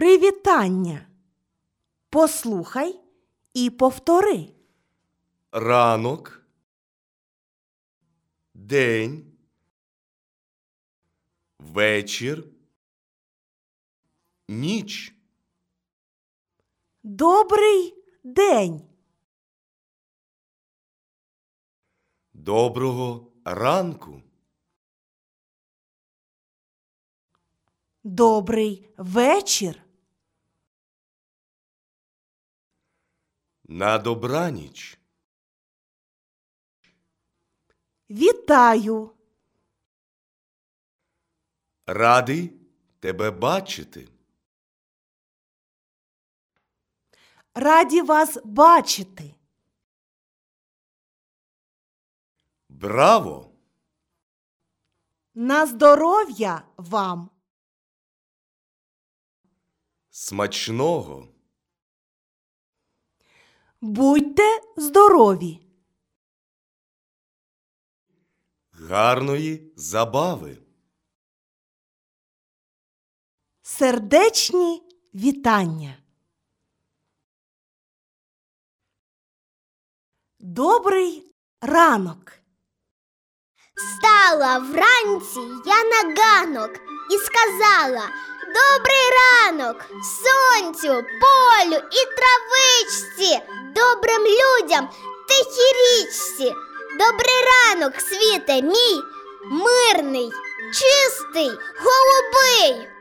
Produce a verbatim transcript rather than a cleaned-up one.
Привітання. Послухай і повтори. Ранок, день, вечір, ніч. Добрий день. Доброго ранку. Добрий вечір. На добраніч. Вітаю. Радий тебе бачити. Раді вас бачити. Браво! На здоров'я вам. Смачного! Будьте здорові. Гарної забави! Сердечні вітання. Добрий ранок. Стала вранці я на ганок і сказала: добрий ранок сонцю, полю і травичці, добрим людям, тихій річці. Добрий ранок, світе мій, мирний, чистий, голубий.